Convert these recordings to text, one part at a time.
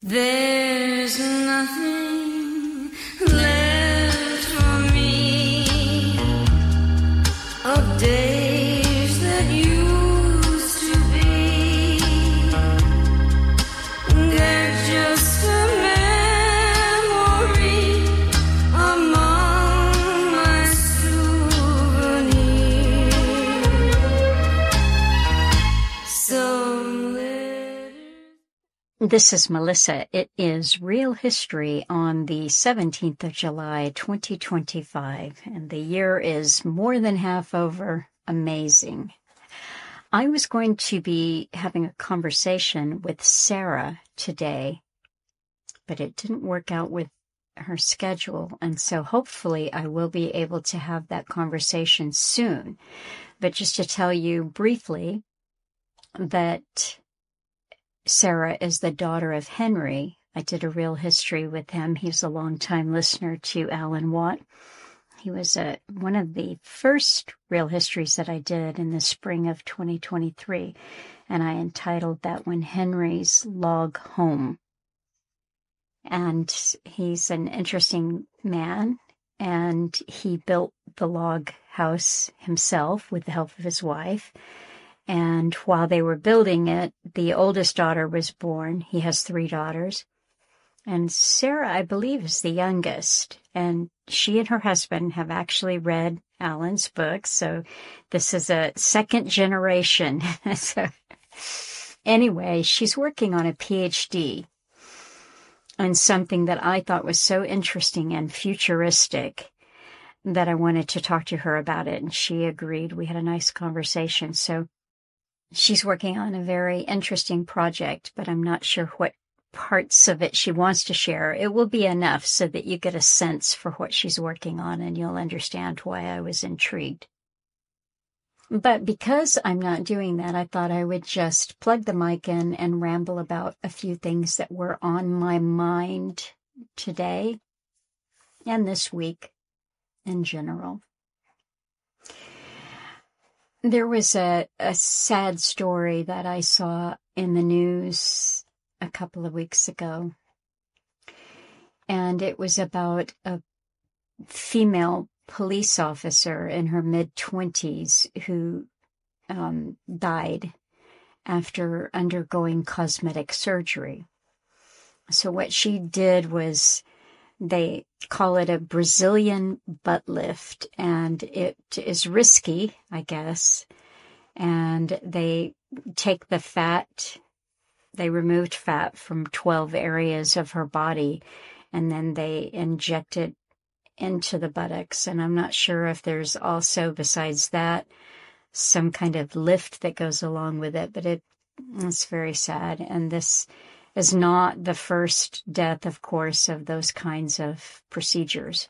There's nothing left for me of days that used to be. They're just a memory among my souvenirs. Some letters. This is Melissa. It is Real History on the 17th of July, 2025, and the year is more than half over. Amazing. I was going to be having a conversation with Sarah today, but it didn't work out with her schedule, and so hopefully I will be able to have that conversation soon. But just to tell you briefly that Sarah is the daughter of Henry. I did a real history with him. He's a longtime listener to Alan Watt. He was one of the first real histories that I did in the spring of 2023, and I entitled that one Henry's Log Home. And he's an interesting man, and he built the log house himself with the help of his wife. And while they were building it, the oldest daughter was born. He has 3 daughters. And Sarah, I believe, is the youngest. And she and her husband have actually read Alan's book. So this is a second generation. So anyway, she's working on a PhD on something that I thought was so interesting and futuristic that I wanted to talk to her about it. And she agreed. We had a nice conversation. So she's working on a very interesting project, but I'm not sure what parts of it she wants to share. It will be enough so that you get a sense for what she's working on and you'll understand why I was intrigued. But because I'm not doing that, I thought I would just plug the mic in and ramble about a few things that were on my mind today and this week in general. There was a sad story that I saw in the news a couple of weeks ago, and it was about a female police officer in her mid-20s who died after undergoing cosmetic surgery. So what she did was, they call it a Brazilian butt lift, and it is risky, I guess. And they take the fat, they removed fat from 12 areas of her body, and then they inject it into the buttocks. And I'm not sure if there's also, besides that, some kind of lift that goes along with it, but it's very sad. And this is not the first death, of course, of those kinds of procedures.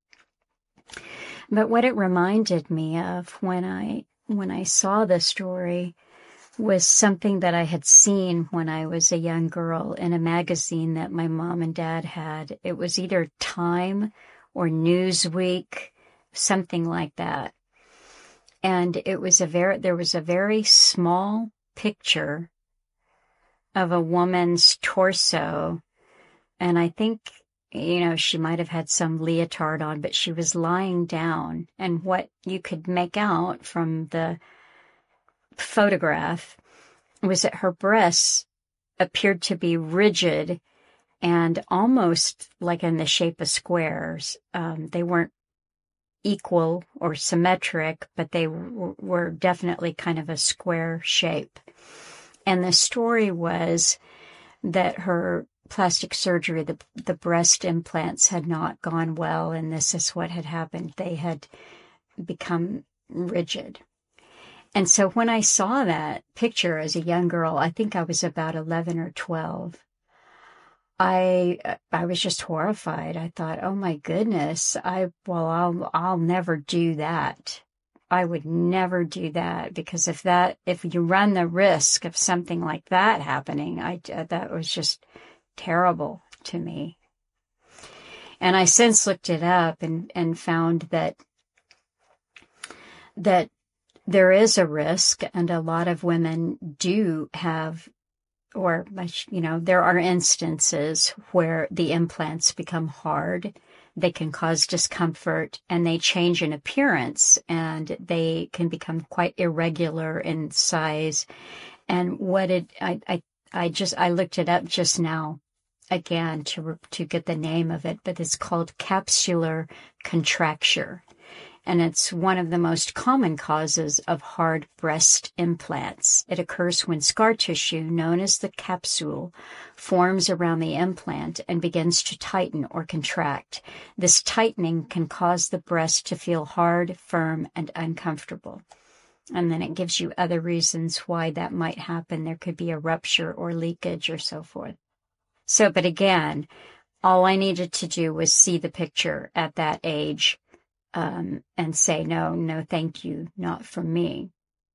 But what it reminded me of when I saw this story was something that I had seen when I was a young girl in a magazine that my mom and dad had. It was either Time or Newsweek, something like that. And there was a very small picture of a woman's torso, and I think, she might have had some leotard on, but she was lying down, and what you could make out from the photograph was that her breasts appeared to be rigid and almost like in the shape of squares. They weren't equal or symmetric, but they were definitely kind of a square shape. And the story was that her plastic surgery, the breast implants had not gone well, and this is what had happened. They had become rigid. And so when I saw that picture as a young girl, I think I was about 11 or 12, I was just horrified. I thought, oh my goodness, I'll never do that. I would never do that, because if you run the risk of something like that happening, that was just terrible to me. And I since looked it up and found that there is a risk, and a lot of women do have or, there are instances where the implants become hard. They can cause discomfort, and they change in appearance, and they can become quite irregular in size. And I looked it up just now again to get the name of it, but it's called capsular contracture. And it's one of the most common causes of hard breast implants. It occurs when scar tissue, known as the capsule, forms around the implant and begins to tighten or contract. This tightening can cause the breast to feel hard, firm, and uncomfortable. And then it gives you other reasons why that might happen. There could be a rupture or leakage or so forth. So, but again, all I needed to do was see the picture at that age, and say, no, thank you, not for me.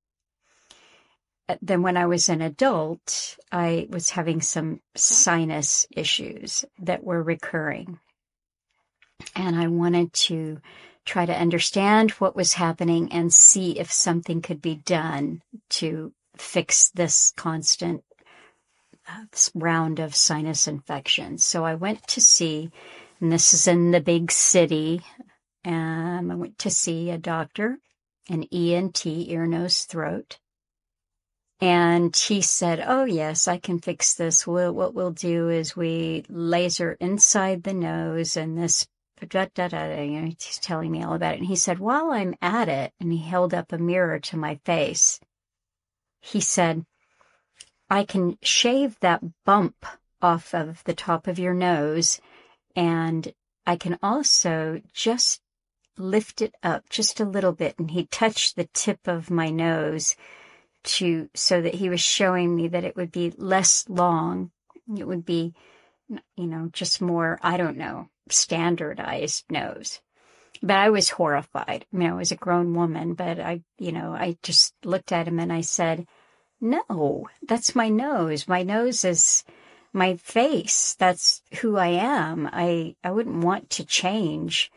Then when I was an adult, I was having some sinus issues that were recurring. And I wanted to try to understand what was happening and see if something could be done to fix this constant round of sinus infections. So I went to see, and this is in the big city, I went to see a doctor, an ENT, ear, nose, throat. And he said, oh, yes, I can fix this. What we'll do is we laser inside the nose and this, he's telling me all about it. And he said, while I'm at it, and he held up a mirror to my face, he said, I can shave that bump off of the top of your nose, and I can also just lift it up just a little bit. And he touched the tip of my nose so that he was showing me that it would be less long. It would be, just more, standardized nose. But I was horrified. I was a grown woman, but I just looked at him and I said, no, that's my nose. My nose is my face. That's who I am. I wouldn't want to change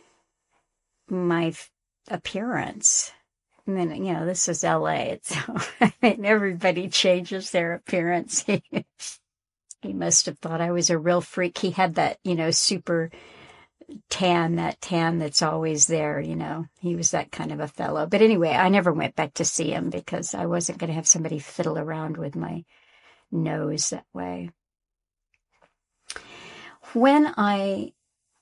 my appearance. And then, this is LA, so everybody changes their appearance. He must have thought I was a real freak. He had that, super tan, that's always there, He was that kind of a fellow. But anyway, I never went back to see him because I wasn't going to have somebody fiddle around with my nose that way. When I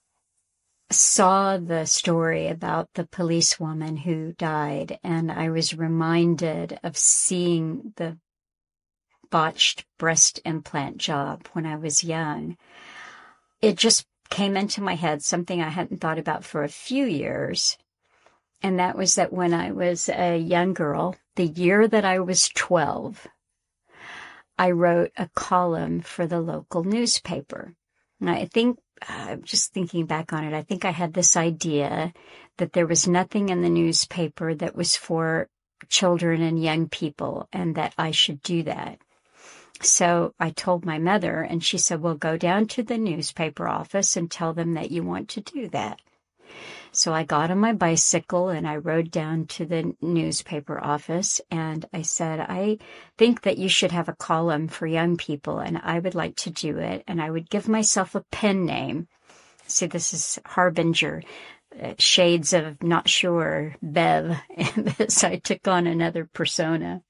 saw the story about the policewoman who died, and I was reminded of seeing the botched breast implant job when I was young, it just came into my head, something I hadn't thought about for a few years. And that was that when I was a young girl, the year that I was 12, I wrote a column for the local newspaper. And I think, just thinking back on it, I think I had this idea that there was nothing in the newspaper that was for children and young people, and that I should do that. So I told my mother, and she said, well, go down to the newspaper office and tell them that you want to do that. So I got on my bicycle and I rode down to the newspaper office, and I said, I think that you should have a column for young people, and I would like to do it. And I would give myself a pen name. See, this is Harbinger, shades of not sure, Bev. And this, I took on another persona.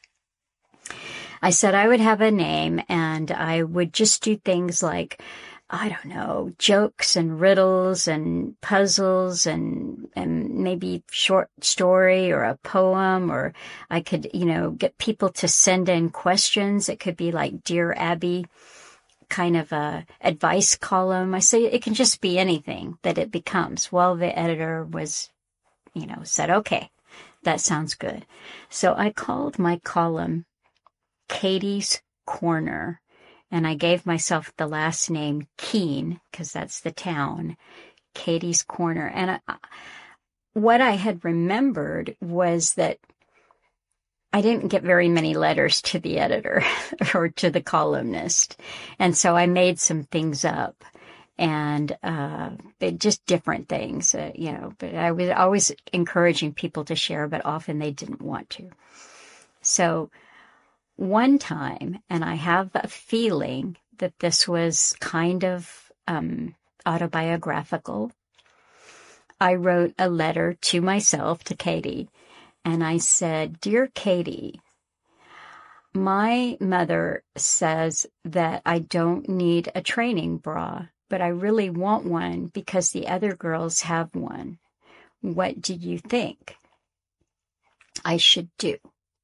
I said I would have a name, and I would just do things like, jokes and riddles and puzzles and maybe short story or a poem, or I could, get people to send in questions. It could be like Dear Abby, kind of a advice column. I say it can just be anything that it becomes. Well, the editor was, said, okay, that sounds good. So I called my column Katie's Corner. And I gave myself the last name Keene, because that's the town, Katie's Corner. And what I had remembered was that I didn't get very many letters to the editor or to the columnist. And so I made some things up, and just different things, but I was always encouraging people to share, but often they didn't want to. So one time, and I have a feeling that this was kind of autobiographical, I wrote a letter to myself, to Katie, and I said, "Dear Katie, my mother says that I don't need a training bra, but I really want one because the other girls have one. What do you think I should do?"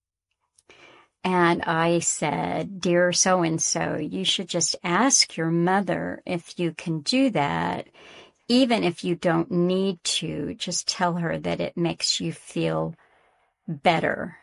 And I said, "Dear so-and-so, you should just ask your mother if you can do that. Even if you don't need to, just tell her that it makes you feel better."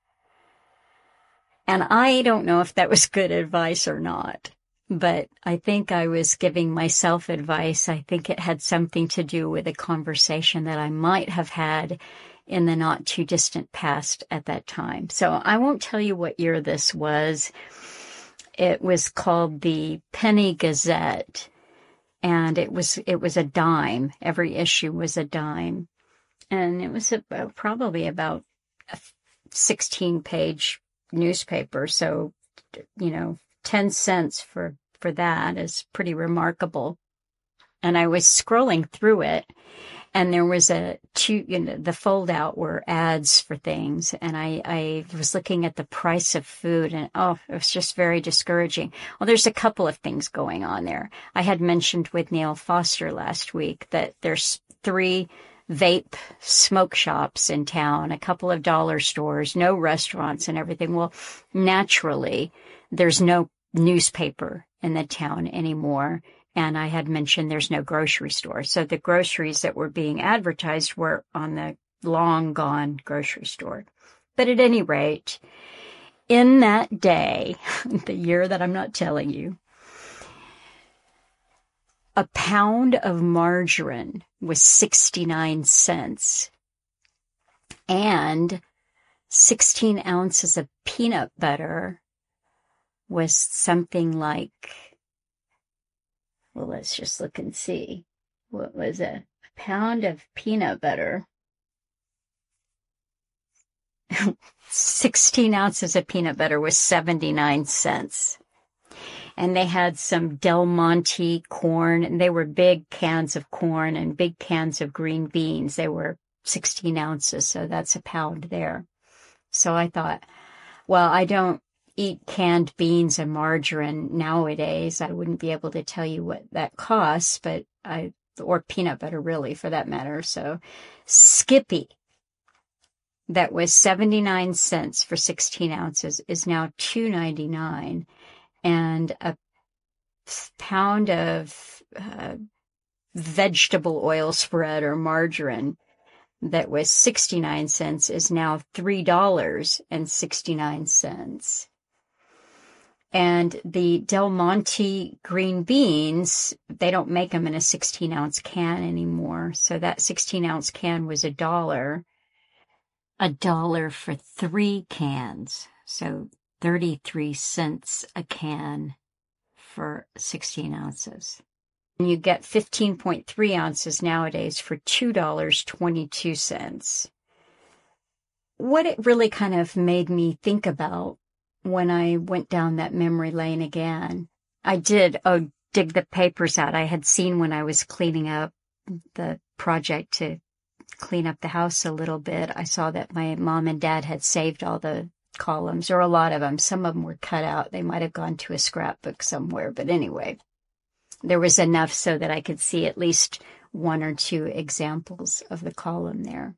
And I don't know if that was good advice or not, but I think I was giving myself advice. I think it had something to do with a conversation that I might have had in the not too distant past at that time. So I won't tell you what year this was. It was called the Penny Gazette, and it was a dime. Every issue was a dime, and it was probably about a 16-page newspaper. So, 10 cents for that is pretty remarkable. And I was scrolling through it, and there was the fold out were ads for things. And I was looking at the price of food, and it was just very discouraging. Well, there's a couple of things going on there. I had mentioned with Neil Foster last week that there's 3 vape smoke shops in town, a couple of dollar stores, no restaurants and everything. Well, naturally, there's no newspaper in the town anymore. And I had mentioned there's no grocery store. So the groceries that were being advertised were on the long gone grocery store. But at any rate, in that day, the year that I'm not telling you, a pound of margarine was 69 cents, and 16 ounces of peanut butter was something like, well, let's just look and see. What was a pound of peanut butter? 16 ounces of peanut butter was 79 cents. And they had some Del Monte corn, and they were big cans of corn and big cans of green beans. They were 16 ounces, so that's a pound there. So I thought, well, I don't eat canned beans and margarine nowadays. I wouldn't be able to tell you what that costs, or peanut butter really for that matter. So Skippy, that was 79 cents for 16 ounces, is now $2.99. And a pound of vegetable oil spread or margarine that was 69 cents is now $3.69. And the Del Monte green beans, they don't make them in a 16-ounce can anymore. So that 16-ounce can was $1. $1 for 3 cans. So 33 cents a can for 16 ounces. And you get 15.3 ounces nowadays for $2.22. What it really kind of made me think about when I went down that memory lane again, I did dig the papers out. I had seen when I was cleaning up the project to clean up the house a little bit, I saw that my mom and dad had saved all the columns, or a lot of them. Some of them were cut out. They might have gone to a scrapbook somewhere. But anyway, there was enough so that I could see at least 1 or 2 examples of the column there.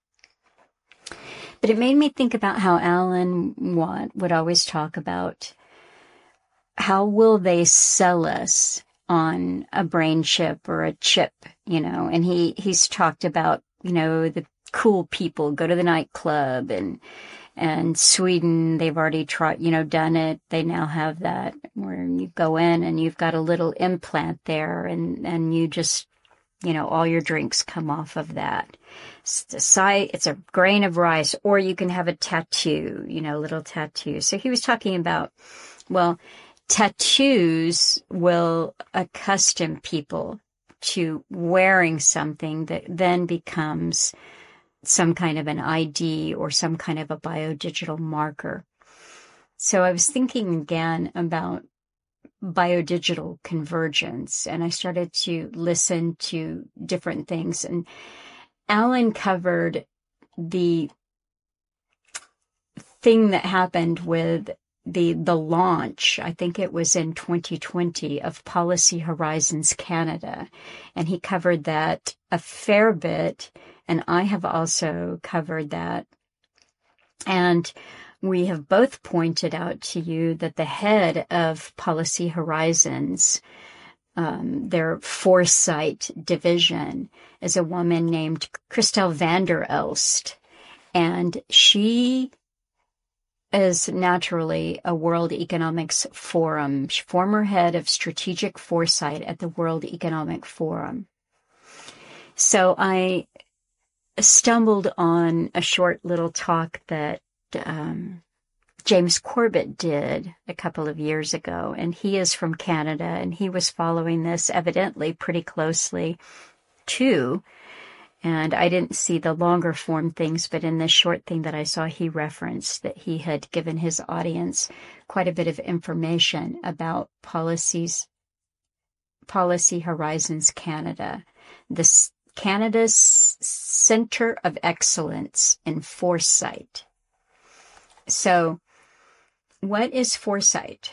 But it made me think about how Alan Watt would always talk about how will they sell us on a brain chip or a chip, and he's talked about, the cool people go to the nightclub, and Sweden, they've already tried, done it. They now have that where you go in and you've got a little implant there, and you just, all your drinks come off of that. It's a grain of rice, or you can have a tattoo, little tattoo. So he was talking about, well, tattoos will accustom people to wearing something that then becomes some kind of an ID or some kind of a biodigital marker. So I was thinking again about biodigital convergence, and I started to listen to different things. And Alan covered the thing that happened with the launch, I think it was in 2020, of Policy Horizons Canada. And he covered that a fair bit, and I have also covered that. And we have both pointed out to you that the head of Policy Horizons, their foresight division, is a woman named Christel van der Elst. And she is naturally a World Economics Forum, former head of strategic foresight at the World Economic Forum. So I stumbled on a short little talk that James Corbett did a couple of years ago, and he is from Canada, and he was following this evidently pretty closely too. And I didn't see the longer form things, but in this short thing that I saw, he referenced that he had given his audience quite a bit of information about Policy Horizons Canada, Canada's Center of Excellence in Foresight. So, what is foresight?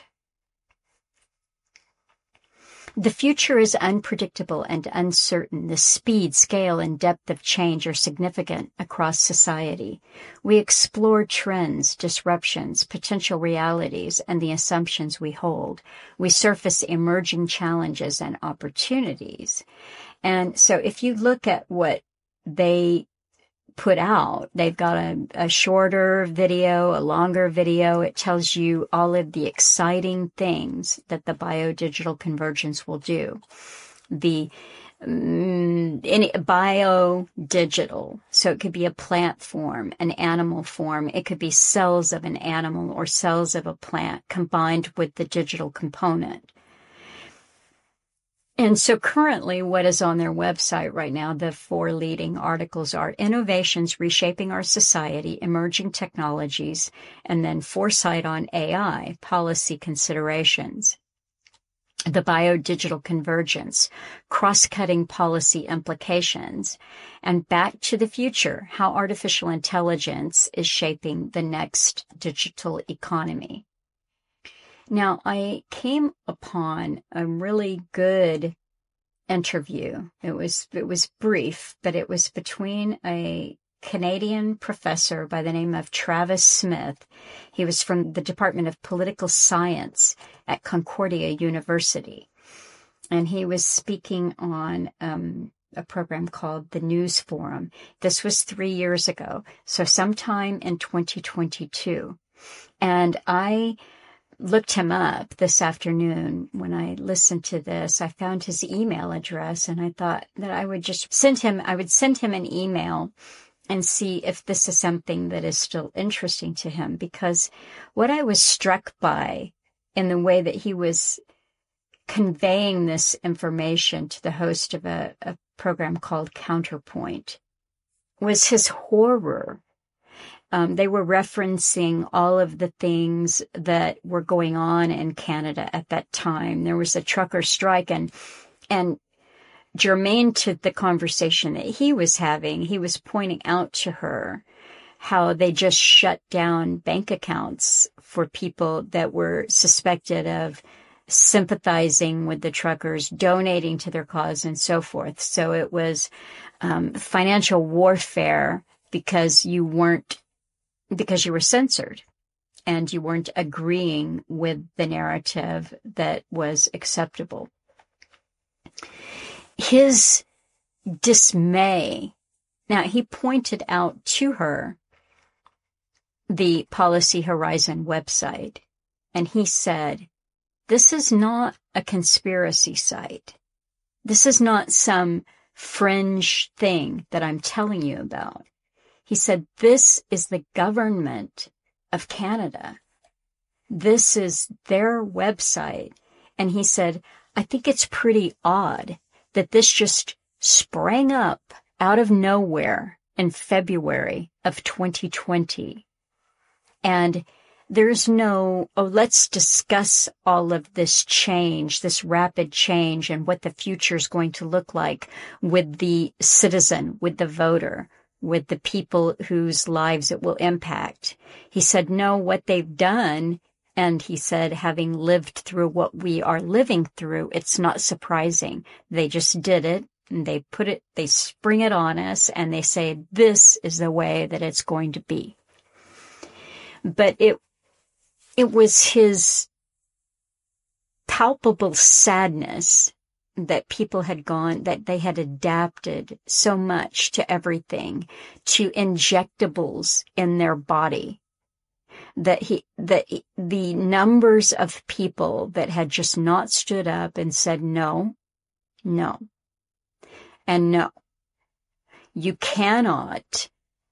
The future is unpredictable and uncertain. The speed, scale, and depth of change are significant across society. We explore trends, disruptions, potential realities, and the assumptions we hold. We surface emerging challenges and opportunities. And so if you look at what they put out, they've got a shorter video, a longer video. It tells you all of the exciting things that the biodigital convergence will do. The biodigital, so it could be a plant form, an animal form. It could be cells of an animal or cells of a plant combined with the digital component. And so currently what is on their website right now, the 4 leading articles are Innovations Reshaping Our Society, Emerging Technologies, and then Foresight on AI, Policy Considerations. The Biodigital Convergence, Cross-Cutting Policy Implications, and Back to the Future, How Artificial Intelligence is Shaping the Next Digital Economy. Now, I came upon a really good interview. It was brief, but it was between a Canadian professor by the name of Travis Smith. He was from the Department of Political Science at Concordia University. And he was speaking on a program called the News Forum. This was 3 years ago, so sometime in 2022. And I looked him up this afternoon when I listened to this. I found his email address, and I thought that I would just send him an email and see if this is something that is still interesting to him, because what I was struck by in the way that he was conveying this information to the host of a program called Counterpoint was his horror. They were referencing all of the things that were going on in Canada at that time. There was a trucker strike, and germane to the conversation that he was having, he was pointing out to her how they just shut down bank accounts for people that were suspected of sympathizing with the truckers, donating to their cause, and so forth. So it was financial warfare because you were censored and you weren't agreeing with the narrative that was acceptable. His dismay, now he pointed out to her the Policy Horizon website, and he said, this is not a conspiracy site. This is not some fringe thing that I'm telling you about. He said, this is the government of Canada. This is their website. And he said, I think it's pretty odd that this just sprang up out of nowhere in February of 2020. And There's no, oh, let's discuss all of this change, this rapid change, and what the future is going to look like with the citizen, with the voter, with the people whose lives it will impact. He said, no, what they've done, and he said, having lived through what we are living through, it's not surprising. They just did it, and they spring it on us, and they say, this is the way that it's going to be. But it was his palpable sadness that people had that they had adapted so much to everything, to injectables in their body, that the numbers of people that had just not stood up and said no, no, and no. You cannot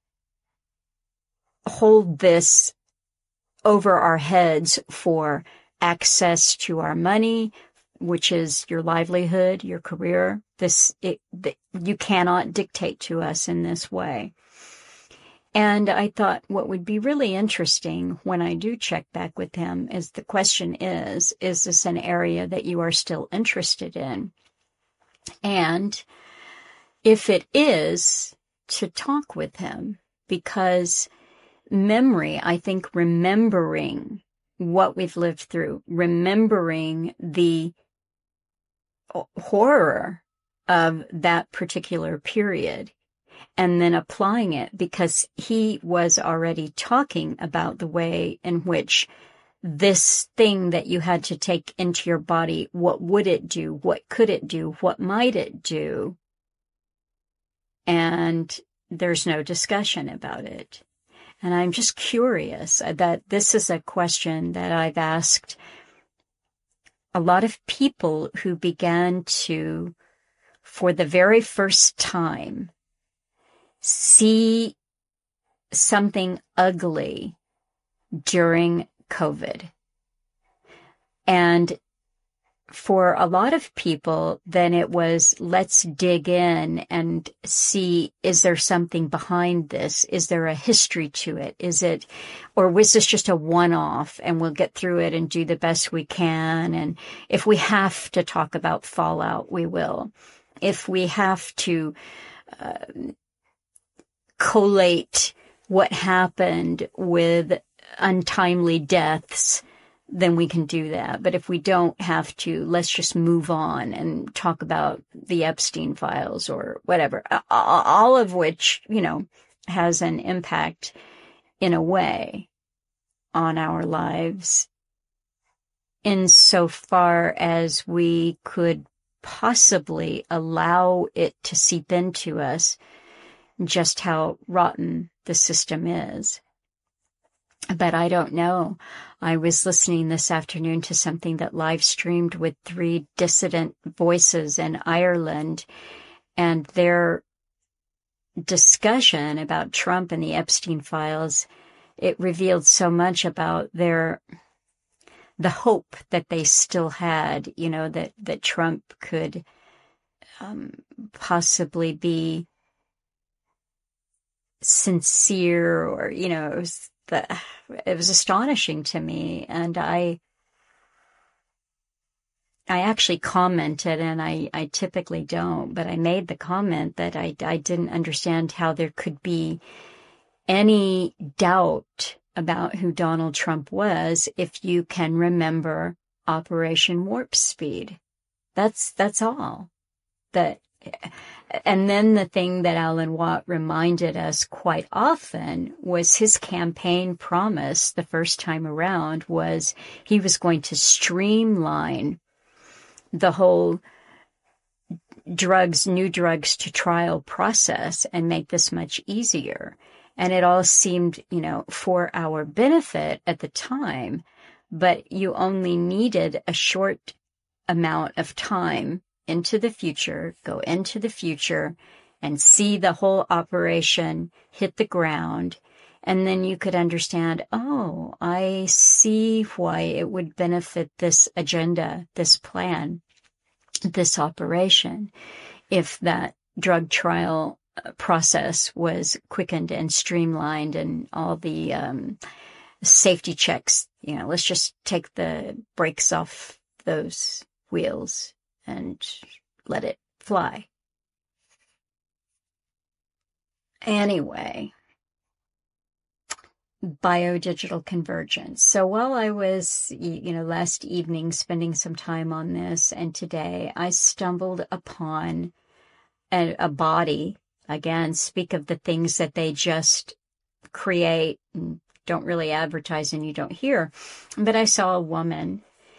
hold this over our heads for access to our money, which is your livelihood, your career. You cannot dictate to us in this way. And I thought what would be really interesting when I do check back with him is the question is this an area that you are still interested in? And if it is, to talk with him, because memory, I think remembering what we've lived through, remembering the horror of that particular period, and then applying it, because he was already talking about the way in which this thing that you had to take into your body, what would it do? What could it do? What might it do? And there's no discussion about it. And I'm just curious that this is a question that I've asked a lot of people who began to, for the very first time, see something ugly during COVID. And for a lot of people, then it was, let's dig in and see, is there something behind this? Is there a history to it? Or was this just a one-off and we'll get through it and do the best we can? And if we have to talk about fallout, we will. If we have to collate what happened with untimely deaths, then we can do that. But if we don't have to, let's just move on and talk about the Epstein files or whatever, all of which, has an impact in a way on our lives insofar as we could possibly allow it to seep into us just how rotten the system is. But I don't know. I was listening this afternoon to something that live streamed with 3 dissident voices in Ireland, and their discussion about Trump and the Epstein files, it revealed so much about the hope that they still had, that Trump could possibly be sincere, or, it was astonishing to me. And I actually commented, and I typically don't, but I made the comment that I didn't understand how there could be any doubt about who Donald Trump was if you can remember Operation Warp Speed. That's all. And then the thing that Alan Watt reminded us quite often was his campaign promise the first time around was he was going to streamline the whole new drugs to trial process and make this much easier. And it all seemed, for our benefit at the time, but you only needed a short amount of time into the future, go into the future and see the whole operation hit the ground. And then you could understand, oh, I see why it would benefit this agenda, this plan, this operation, if that drug trial process was quickened and streamlined, and all the safety checks. Let's just take the brakes off those wheels and let it fly. Anyway, biodigital convergence. So while I was, last evening spending some time on this, and today I stumbled upon a body, again, speak of the things that they just create and don't really advertise and you don't hear. But I saw a woman,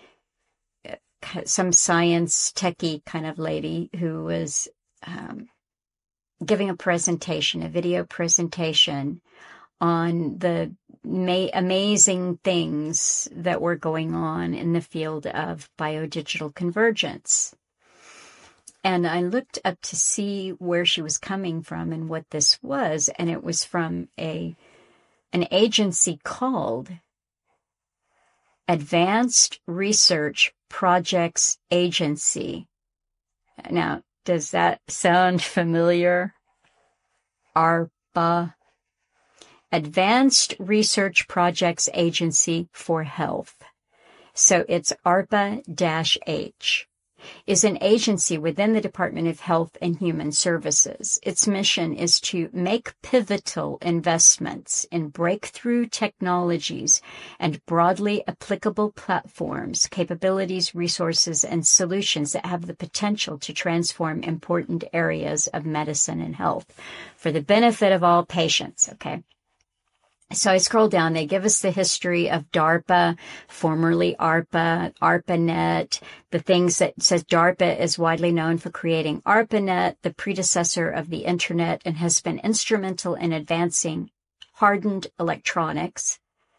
some science techie kind of lady, who was giving a presentation, a video presentation on the amazing things that were going on in the field of biodigital convergence. And I looked up to see where she was coming from and what this was, and it was from an agency called Advanced Research Projects Agency. Now, does that sound familiar? ARPA. Advanced Research Projects Agency for Health. So it's ARPA-H. Is an agency within the Department of Health and Human Services. Its mission is to make pivotal investments in breakthrough technologies and broadly applicable platforms, capabilities, resources, and solutions that have the potential to transform important areas of medicine and health for the benefit of all patients. Okay. So I scroll down, they give us the history of DARPA, formerly ARPA, ARPANET, the things that says DARPA is widely known for creating ARPANET, the predecessor of the internet, and has been instrumental in advancing hardened electronics.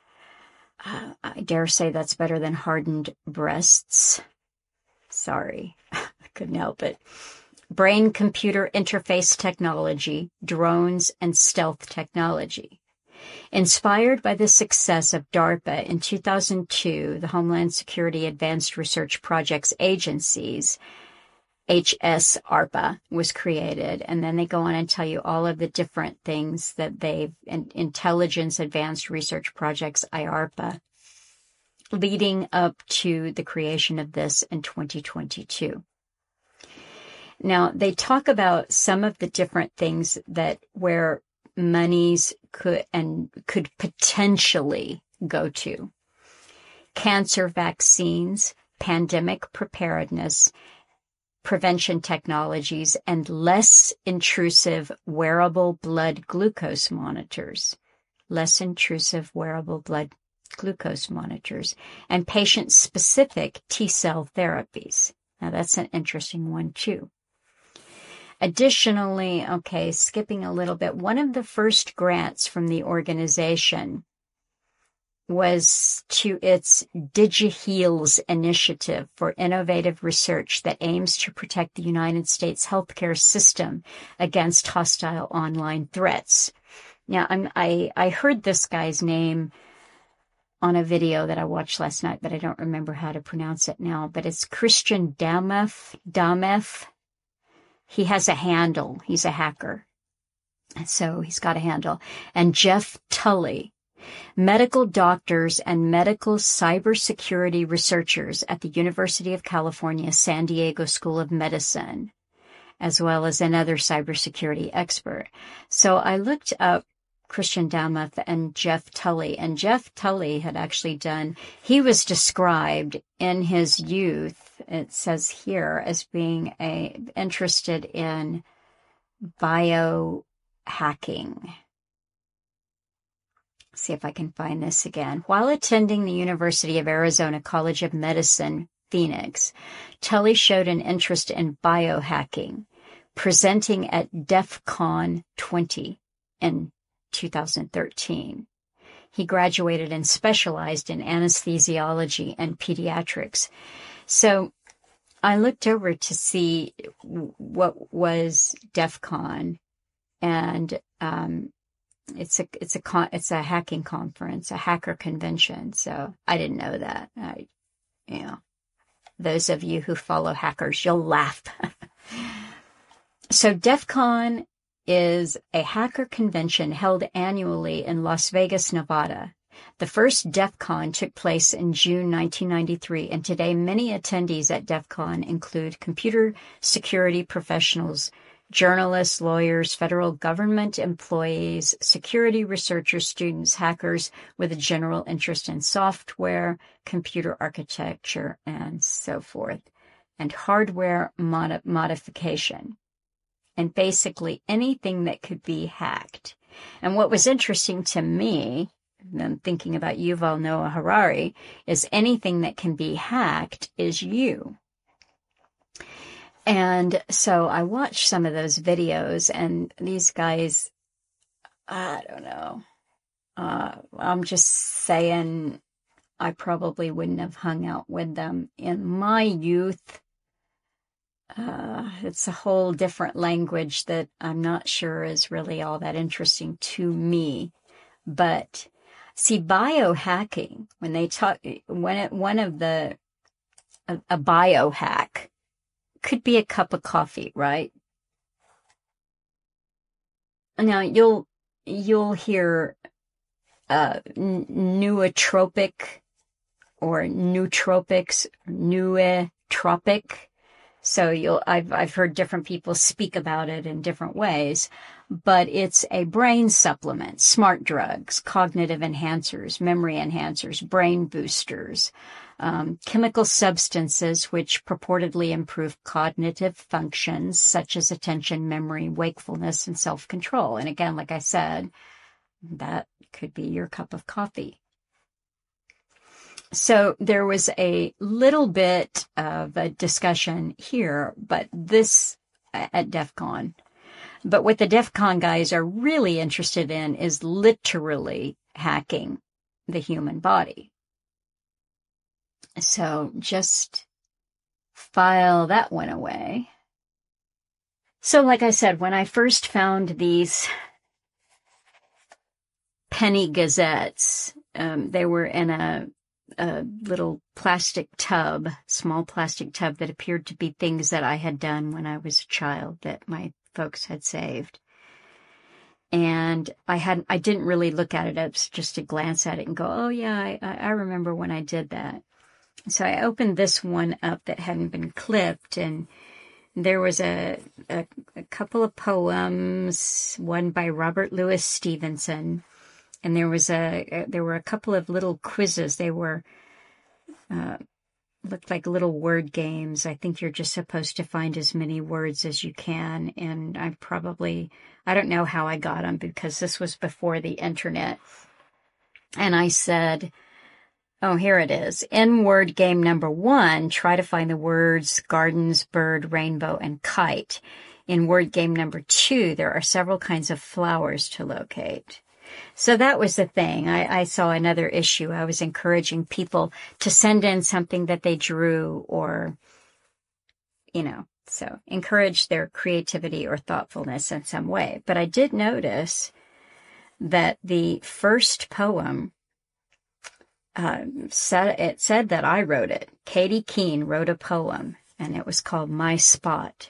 I dare say that's better than hardened breasts. Sorry, I couldn't help it. Brain-computer interface technology, drones, and stealth technology. Inspired by the success of DARPA in 2002, the Homeland Security Advanced Research Projects Agencies, HSARPA, was created. And then they go on and tell you all of the different things that Intelligence Advanced Research Projects, IARPA, leading up to the creation of this in 2022. Now, they talk about some of the different things where monies could potentially go to. Cancer vaccines, pandemic preparedness, prevention technologies, and less intrusive wearable blood glucose monitors. Less intrusive wearable blood glucose monitors, and patient-specific T-cell therapies. Now, that's an interesting one, too. Additionally, skipping a little bit, one of the first grants from the organization was to its DigiHeals initiative for innovative research that aims to protect the United States healthcare system against hostile online threats. Now, I heard this guy's name on a video that I watched last night, but I don't remember how to pronounce it now, but it's Christian Dameth. He has a handle. He's a hacker. So he's got a handle. And Jeff Tully, medical doctors and medical cybersecurity researchers at the University of California, San Diego School of Medicine, as well as another cybersecurity expert. So I looked up Christian Dameth and Jeff Tully, and Jeff Tully had actually he was described in his youth, it says here, as being interested in biohacking. See if I can find this again. While attending the University of Arizona College of Medicine, Phoenix, Tully showed an interest in biohacking, presenting at DEF CON 20 in 2013. He graduated and specialized in anesthesiology and pediatrics. So I looked over to see what was DEF CON, and it's a hacking conference, a hacker convention. So I didn't know that. Those of you who follow hackers, you'll laugh. So DEF CON is a hacker convention held annually in Las Vegas, Nevada. The first DEF CON took place in June 1993, and today many attendees at DEF CON include computer security professionals, journalists, lawyers, federal government employees, security researchers, students, hackers with a general interest in software, computer architecture, and so forth, and hardware modification, and basically anything that could be hacked. And what was interesting to me, and thinking about Yuval Noah Harari, is anything that can be hacked is you. And so I watched some of those videos, and these guys, I don't know. I'm just saying I probably wouldn't have hung out with them in my youth. It's a whole different language that I'm not sure is really all that interesting to me. But see, biohacking, when they talk, a biohack could be a cup of coffee, right? Now you'll hear nootropic or nootropics, nootropic. So I've heard different people speak about it in different ways, but it's a brain supplement, smart drugs, cognitive enhancers, memory enhancers, brain boosters, chemical substances which purportedly improve cognitive functions such as attention, memory, wakefulness, and self-control. And again, like I said, that could be your cup of coffee. So there was a little bit of a discussion here, but this at DEF CON. But what the DEF CON guys are really interested in is literally hacking the human body. So just file that one away. So like I said, when I first found these penny gazettes, they were in a little plastic tub, small plastic tub that appeared to be things that I had done when I was a child that my folks had saved. And I didn't really look at it. It was just to glance at it and go, oh yeah, I remember when I did that. So I opened this one up that hadn't been clipped, and there was a couple of poems, one by Robert Louis Stevenson, and there were a couple of little quizzes. They were looked like little word games. I think you're just supposed to find as many words as you can, and I don't know how I got them because this was before the internet. And I said, oh, here it is. In word game number 1, try to find the words gardens, bird, rainbow, and kite. In word game number 2, there are several kinds of flowers to locate. So that was the thing. I saw another issue. I was encouraging people to send in something that they drew or, so encourage their creativity or thoughtfulness in some way. But I did notice that the first poem said that I wrote it. Katie Keene wrote a poem, and it was called My Spot.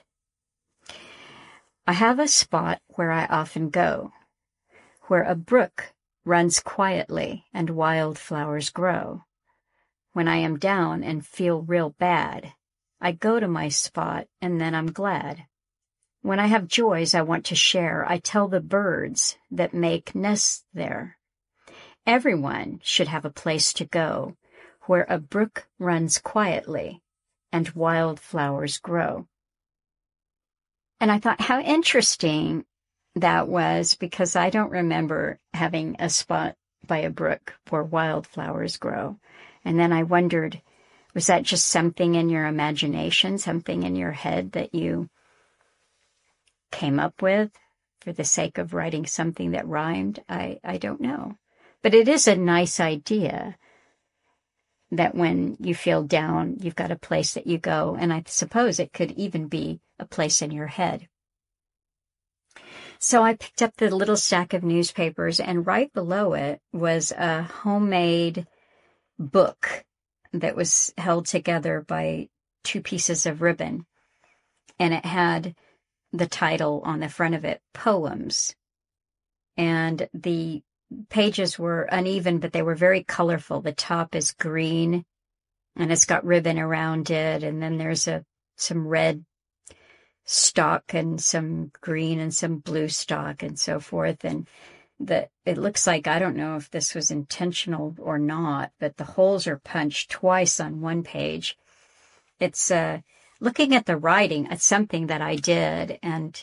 I have a spot where I often go, where a brook runs quietly and wildflowers grow. When I am down and feel real bad, I go to my spot and then I'm glad. When I have joys I want to share, I tell the birds that make nests there. Everyone should have a place to go where a brook runs quietly and wildflowers grow. And I thought how interesting that was, because I don't remember having a spot by a brook where wildflowers grow. And then I wondered, was that just something in your imagination, something in your head that you came up with for the sake of writing something that rhymed? I don't know. But it is a nice idea that when you feel down, you've got a place that you go. And I suppose it could even be a place in your head. So I picked up the little stack of newspapers, and right below it was a homemade book that was held together by 2 pieces of ribbon. And it had the title on the front of it, Poems. And the pages were uneven, but they were very colorful. The top is green, and it's got ribbon around it, and then there's some red stock and some green and some blue stock and so forth. And it looks like, I don't know if this was intentional or not, but the holes are punched twice on one page. It's looking at the writing, it's something that I did, and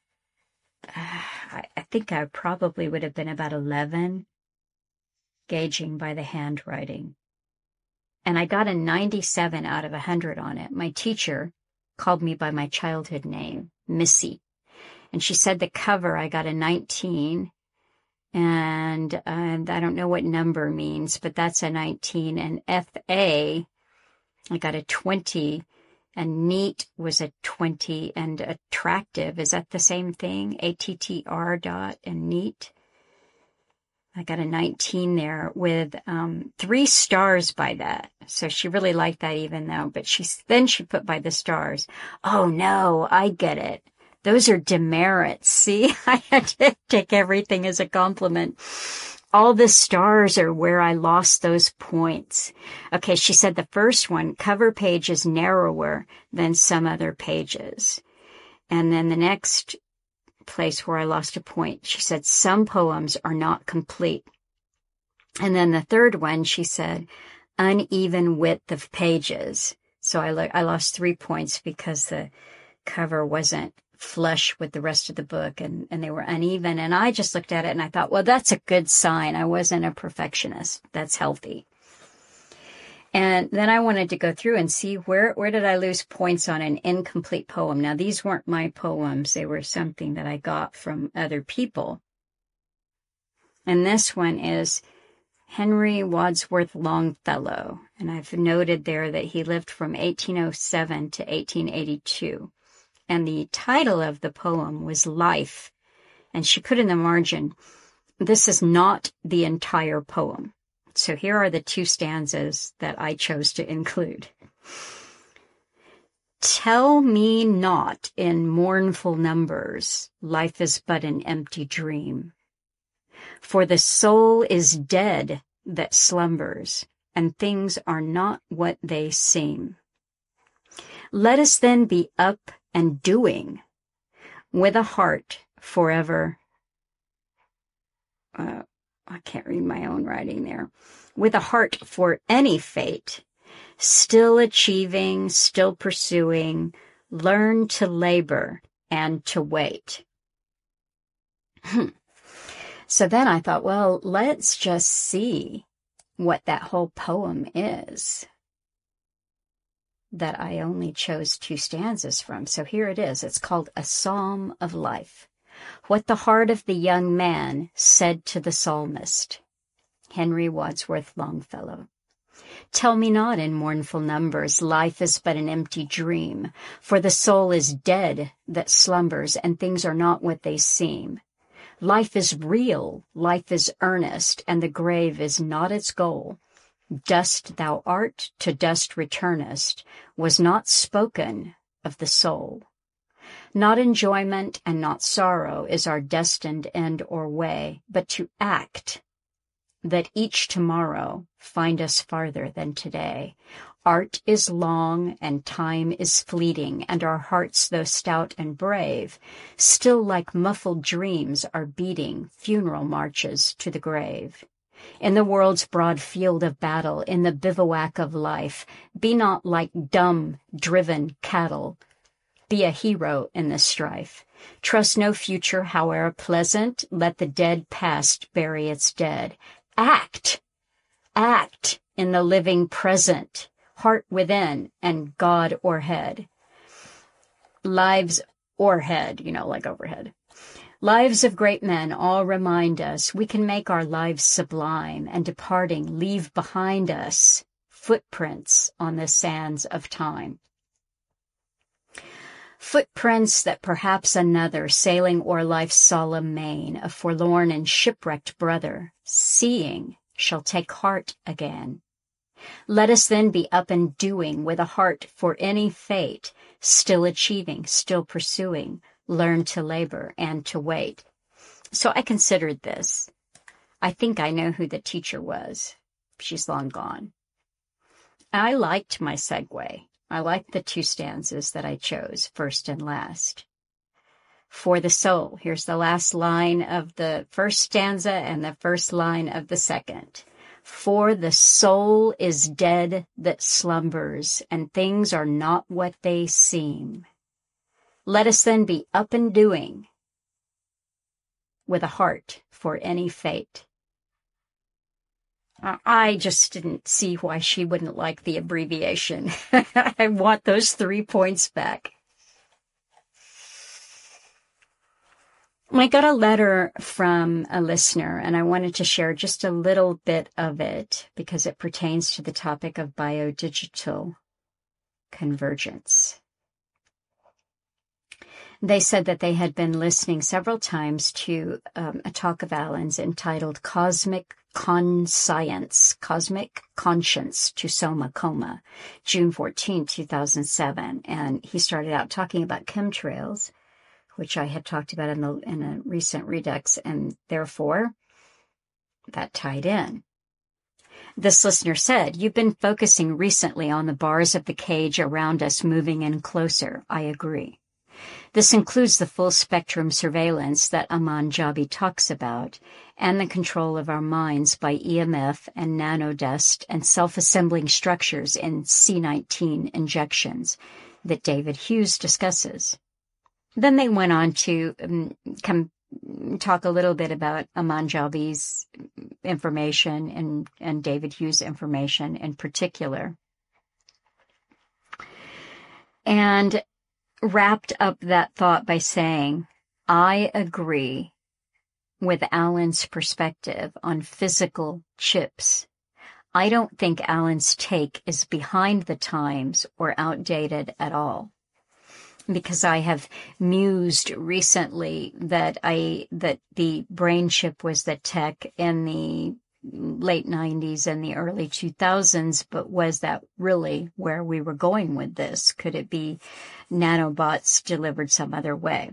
I think I probably would have been about 11, gauging by the handwriting. And I got a 97 out of 100 on it. My teacher called me by my childhood name, Missy. And she said the cover, I got a 19. And I don't know what number means, but that's a 19. And FA, I got a 20. And neat was a 20. And attractive, is that the same thing? ATTR dot and neat. I got a 19 there with 3 stars by that. So she really liked that even though, but she put by the stars. Oh no, I get it. Those are demerits. See, I had to take everything as a compliment. All the stars are where I lost those points. Okay, she said the first one, cover page is narrower than some other pages. And then the next place where I lost a point, she said some poems are not complete. And then the third one, she said uneven width of pages. So I lost 3 points because the cover wasn't flush with the rest of the book and they were uneven. And I just looked at it and I thought, well, that's a good sign. I wasn't a perfectionist. That's healthy. And then I wanted to go through and see where did I lose points on an incomplete poem. Now, these weren't my poems. They were something that I got from other people. And this one is Henry Wadsworth Longfellow. And I've noted there that he lived from 1807 to 1882. And the title of the poem was Life. And she put in the margin, this is not the entire poem. So here are the 2 stanzas that I chose to include. Tell me not in mournful numbers, life is but an empty dream. For the soul is dead that slumbers, and things are not what they seem. Let us then be up and doing, with a heart forever. I can't read my own writing there. With a heart for any fate, still achieving, still pursuing, learn to labor and to wait. So then I thought, well, let's just see what that whole poem is that I only chose 2 stanzas from. So here it is. It's called A Psalm of Life. What the heart of the young man said to the psalmist. Henry Wadsworth Longfellow. Tell me not in mournful numbers, life is but an empty dream, for the soul is dead that slumbers, and things are not what they seem. Life is real, life is earnest, and the grave is not its goal. Dust thou art, to dust returnest, was not spoken of the soul. Not enjoyment and not sorrow is our destined end or way, but to act, that each tomorrow find us farther than today. Art is long and time is fleeting, and our hearts, though stout and brave, still like muffled dreams are beating funeral marches to the grave. In the world's broad field of battle, in the bivouac of life, be not like dumb, driven cattle. Be a hero in the strife. Trust no future, however pleasant. Let the dead past bury its dead. Act in the living present, heart within and God o'erhead. Lives o'erhead, like overhead. Lives of great men all remind us we can make our lives sublime and departing leave behind us footprints on the sands of time. Footprints that perhaps another, sailing o'er life's solemn main, a forlorn and shipwrecked brother, seeing, shall take heart again. Let us then be up and doing, with a heart for any fate, still achieving, still pursuing, learn to labor and to wait. So I considered this. I think I know who the teacher was. She's long gone. I liked my segue. I liked the two stanzas that I chose, first and last. For the soul, here's the last line of the first stanza and the first line of the second. For the soul is dead that slumbers, and things are not what they seem. Let us then be up and doing, with a heart for any fate. I just didn't see why she wouldn't like the abbreviation. I want those 3 points back. I got a letter from a listener, and I wanted to share just a little bit of it because it pertains to the topic of biodigital convergence. They said that they had been listening several times to a talk of Alan's entitled Cosmic Conscience to Soma Coma, June 14, 2007. And he started out talking about chemtrails, which I had talked about in a recent Redux, and therefore that tied in. This listener said, "You've been focusing recently on the bars of the cage around us moving in closer. I agree. This includes the full-spectrum surveillance that Aman Jabi talks about, and the control of our minds by EMF and nanodust and self-assembling structures in C19 injections that David Hughes discusses." Then they went on to talk a little bit about Aman Jabi's information and David Hughes' information in particular, and wrapped up that thought by saying, I agree with Alan's perspective on physical chips. I don't think Alan's take is behind the times or outdated at all, because I have mused recently that the brain chip was the tech in the late 90s and the early 2000s, but was that really where we were going with this? Could it be nanobots delivered some other way?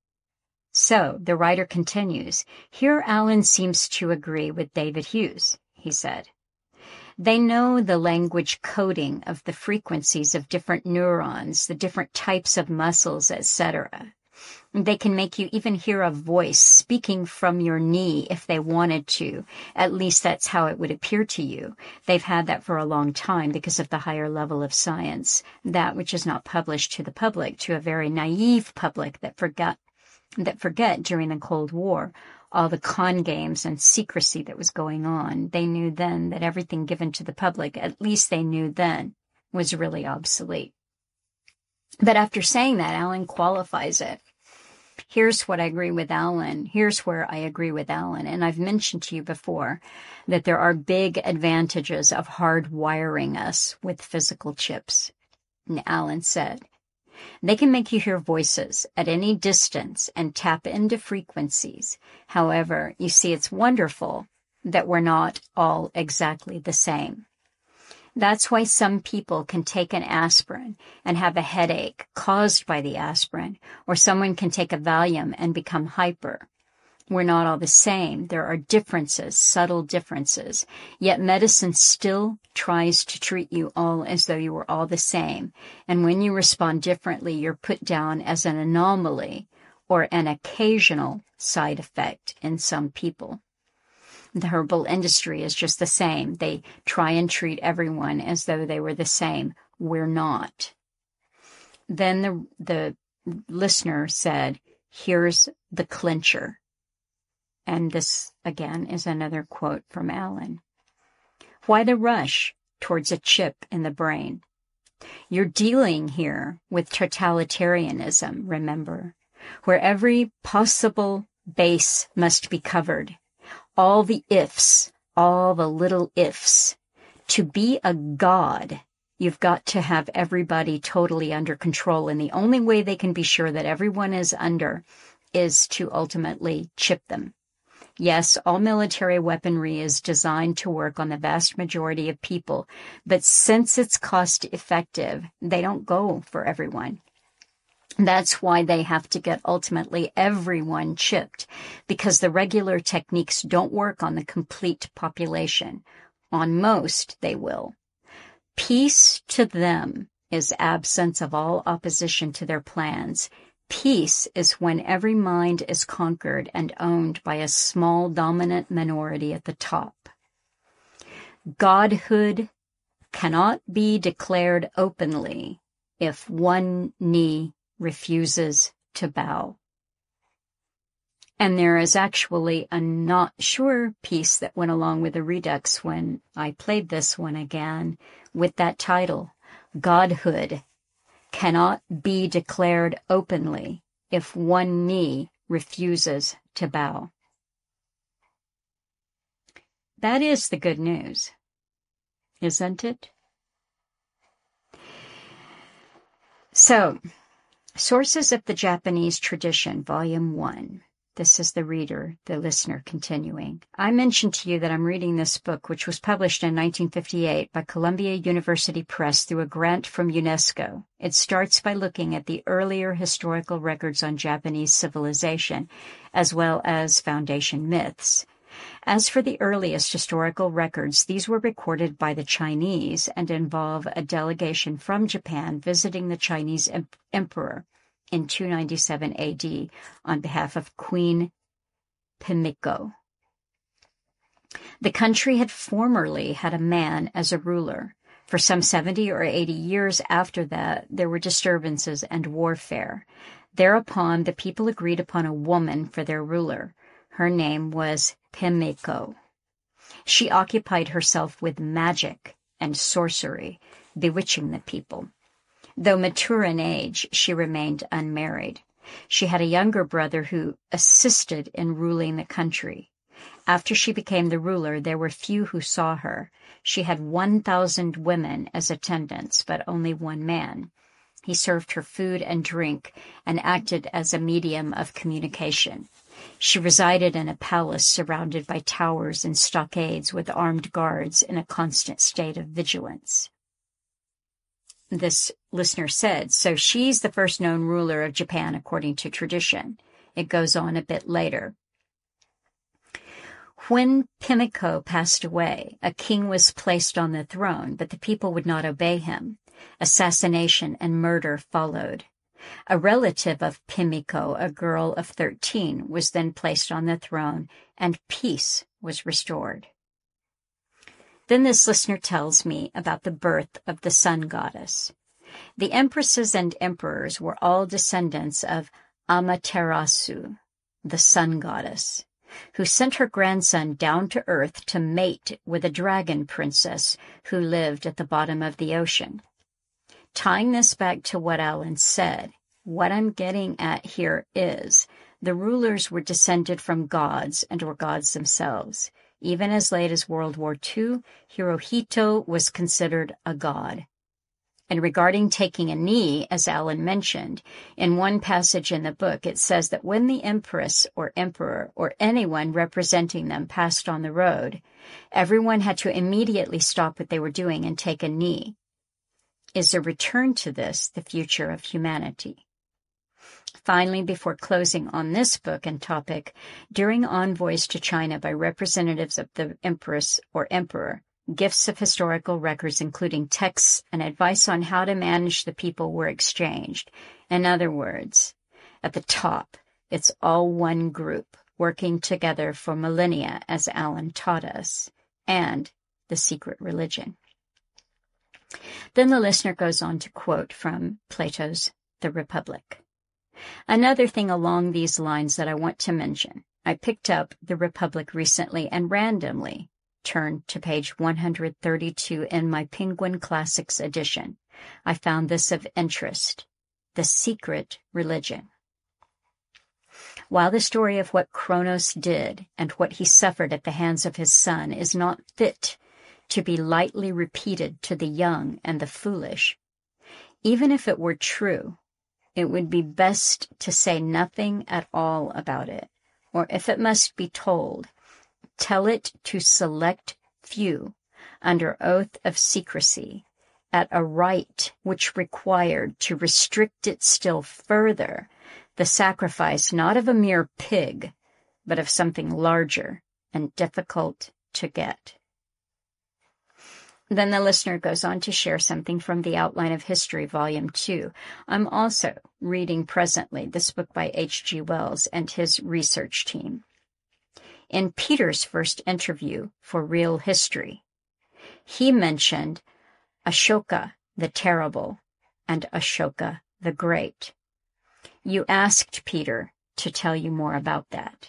So the writer continues, here Alan seems to agree with David Hughes, he said. They know the language coding of the frequencies of different neurons, the different types of muscles, etc. They can make you even hear a voice speaking from your knee if they wanted to. At least that's how it would appear to you. They've had that for a long time because of the higher level of science, that which is not published to the public, to a very naive public that forget during the Cold War all the con games and secrecy that was going on. They knew then that everything given to the public, at least they knew then, was really obsolete. But after saying that, Alan qualifies it. Here's what I agree with Alan. Here's where I agree with Alan. And I've mentioned to you before that there are big advantages of hardwiring us with physical chips. And Alan said, they can make you hear voices at any distance and tap into frequencies. However, you see, it's wonderful that we're not all exactly the same. That's why some people can take an aspirin and have a headache caused by the aspirin, or someone can take a Valium and become hyper. We're not all the same. There are differences, subtle differences. Yet medicine still tries to treat you all as though you were all the same. And when you respond differently, you're put down as an anomaly or an occasional side effect in some people. The herbal industry is just the same. They try and treat everyone as though they were the same. We're not. Then the listener said, here's the clincher. And this, again, is another quote from Alan. Why the rush towards a chip in the brain? You're dealing here with totalitarianism, remember, where every possible base must be covered. All the ifs, all the little ifs. To be a god, you've got to have everybody totally under control, and the only way they can be sure that everyone is under is to ultimately chip them. Yes, all military weaponry is designed to work on the vast majority of people, but since it's cost effective, they don't go for everyone. That's why they have to get ultimately everyone chipped, because the regular techniques don't work on the complete population. On most, they will. Peace to them is absence of all opposition to their plans. Peace is when every mind is conquered and owned by a small dominant minority at the top. Godhood cannot be declared openly if one knee refuses to bow. And there is actually a not sure piece that went along with the Redux when I played this one again with that title. Godhood cannot be declared openly if one knee refuses to bow. That is the good news, isn't it? So, Sources of the Japanese Tradition, Volume 1. This is the reader, the listener, continuing. I mentioned to you that I'm reading this book, which was published in 1958 by Columbia University Press through a grant from UNESCO. It starts by looking at the earlier historical records on Japanese civilization, as well as foundation myths. As for the earliest historical records, these were recorded by the Chinese and involve a delegation from Japan visiting the Chinese emperor in 297 AD on behalf of Queen Pimiko. The country had formerly had a man as a ruler. For some 70 or 80 years after that, there were disturbances and warfare. Thereupon, the people agreed upon a woman for their ruler. Her name was Pimiko. She occupied herself with magic and sorcery, bewitching the people. Though mature in age, she remained unmarried. She had a younger brother who assisted in ruling the country. After she became the ruler, there were few who saw her. She had 1,000 women as attendants, but only one man. He served her food and drink and acted as a medium of communication. She resided in a palace surrounded by towers and stockades with armed guards in a constant state of vigilance. This listener said, so she's the first known ruler of Japan according to tradition. It goes on a bit later. When Pimiko passed away, a king was placed on the throne, but the people would not obey him. Assassination and murder followed. A relative of Pimiko, a girl of 13, was then placed on the throne, and peace was restored. Then this listener tells me about the birth of the sun goddess. The empresses and emperors were all descendants of Amaterasu, the sun goddess, who sent her grandson down to earth to mate with a dragon princess who lived at the bottom of the ocean. Tying this back to what Alan said, what I'm getting at here is the rulers were descended from gods and were gods themselves. Even as late as World War II, Hirohito was considered a god. And regarding taking a knee, as Alan mentioned, in one passage in the book, it says that when the empress or emperor or anyone representing them passed on the road, everyone had to immediately stop what they were doing and take a knee. Is a return to this the future of humanity? Finally, before closing on this book and topic, during envoys to China by representatives of the empress or emperor, gifts of historical records including texts and advice on how to manage the people were exchanged. In other words, at the top, it's all one group working together for millennia, as Alan taught us, and the secret religion. Then the listener goes on to quote from Plato's The Republic. Another thing along these lines that I want to mention, I picked up The Republic recently and randomly turned to page 132 in my Penguin Classics edition. I found this of interest, The Secret Religion. While the story of what Kronos did and what he suffered at the hands of his son is not fit to be lightly repeated to the young and the foolish, even if it were true, it would be best to say nothing at all about it, or if it must be told, tell it to select few under oath of secrecy, at a rite which required to restrict it still further, the sacrifice not of a mere pig, but of something larger and difficult to get. Then the listener goes on to share something from the Outline of History, Volume 2. I'm also reading presently this book by H.G. Wells and his research team. In Peter's first interview for Real History, he mentioned Ashoka the Terrible and Ashoka the Great. You asked Peter to tell you more about that.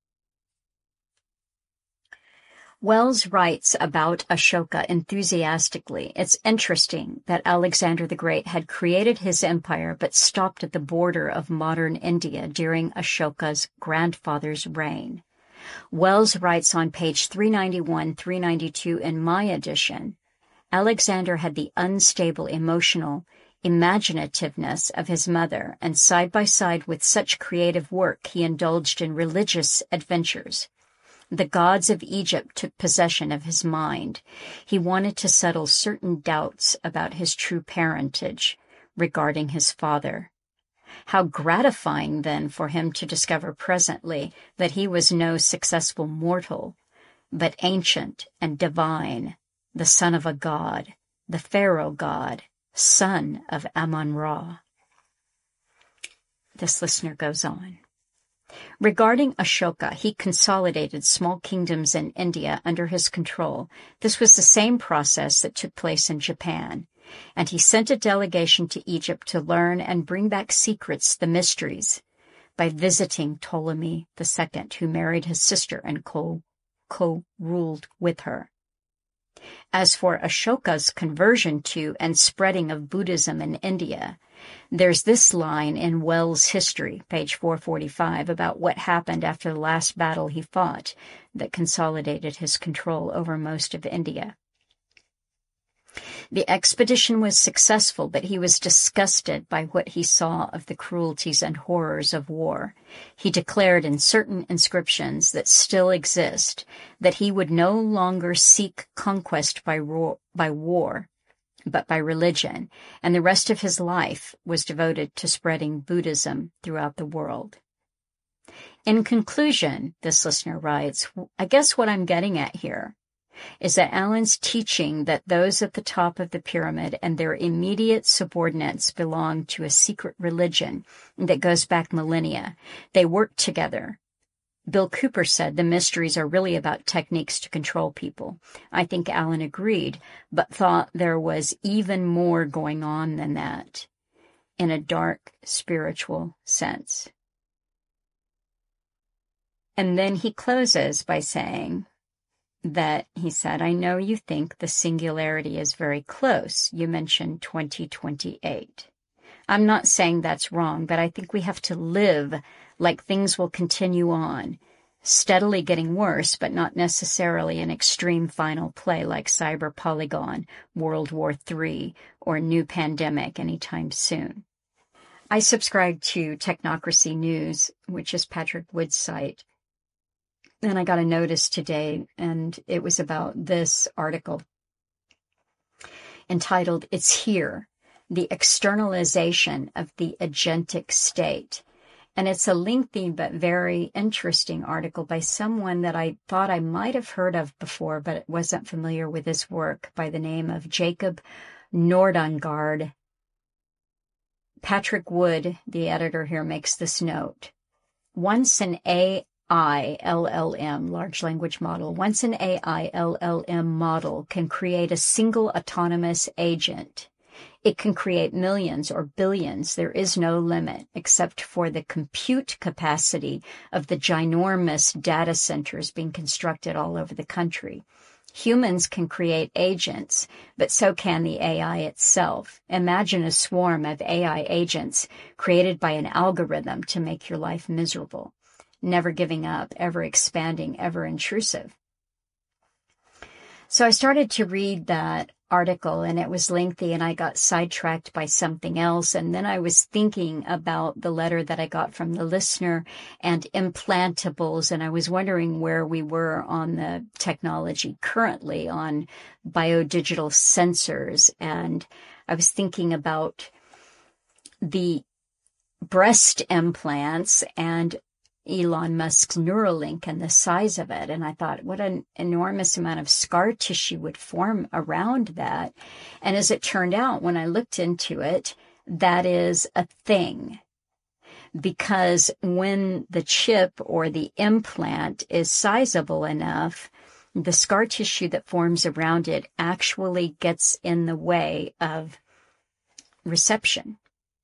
Wells writes about Ashoka enthusiastically. It's interesting that Alexander the Great had created his empire but stopped at the border of modern India during Ashoka's grandfather's reign. Wells writes on page 391-392 in my edition, Alexander had the unstable emotional imaginativeness of his mother, and side by side with such creative work he indulged in religious adventures. The gods of Egypt took possession of his mind. He wanted to settle certain doubts about his true parentage regarding his father. How gratifying, then, for him to discover presently that he was no successful mortal, but ancient and divine, the son of a god, the Pharaoh god, son of Amun-Ra. This listener goes on. Regarding Ashoka, he consolidated small kingdoms in India under his control. This was the same process that took place in Japan, and he sent a delegation to Egypt to learn and bring back secrets, the mysteries, by visiting Ptolemy II, who married his sister and co-ruled with her. As for Ashoka's conversion to and spreading of Buddhism in India, there's this line in Wells' History, page 445, about what happened after the last battle he fought that consolidated his control over most of India. The expedition was successful, but he was disgusted by what he saw of the cruelties and horrors of war. He declared in certain inscriptions that still exist that he would no longer seek conquest by war, but by religion, and the rest of his life was devoted to spreading Buddhism throughout the world. In conclusion, this listener writes, I guess what I'm getting at here is that Allen's teaching that those at the top of the pyramid and their immediate subordinates belong to a secret religion that goes back millennia. They work together. Bill Cooper said the mysteries are really about techniques to control people. I think Allen agreed, but thought there was even more going on than that, in a dark spiritual sense. And then he closes by saying that, he said, I know you think the singularity is very close. You mentioned 2028. I'm not saying that's wrong, but I think we have to live like things will continue on, steadily getting worse, but not necessarily an extreme final play like Cyber Polygon, World War III, or new pandemic anytime soon. I subscribe to Technocracy News, which is Patrick Wood's site, and I got a notice today, and it was about this article entitled, It's Here, the Externalization of the Agentic State. And it's a lengthy but very interesting article by someone that I thought I might have heard of before, but wasn't familiar with his work, by the name of Jacob Nordangard. Patrick Wood, the editor here, makes this note. Once an AI LLM, large language model, once an AI LLM model can create a single autonomous agent, it can create millions or billions. There is no limit except for the compute capacity of the ginormous data centers being constructed all over the country. Humans can create agents, but so can the AI itself. Imagine a swarm of AI agents created by an algorithm to make your life miserable, never giving up, ever expanding, ever intrusive. So I started to read that article, and it was lengthy, and I got sidetracked by something else. And then I was thinking about the letter that I got from the listener and implantables, and I was wondering where we were on the technology currently on biodigital sensors. And I was thinking about the breast implants and Elon Musk's Neuralink and the size of it. And I thought, what an enormous amount of scar tissue would form around that. And as it turned out, when I looked into it, that is a thing. Because when the chip or the implant is sizable enough, the scar tissue that forms around it actually gets in the way of reception.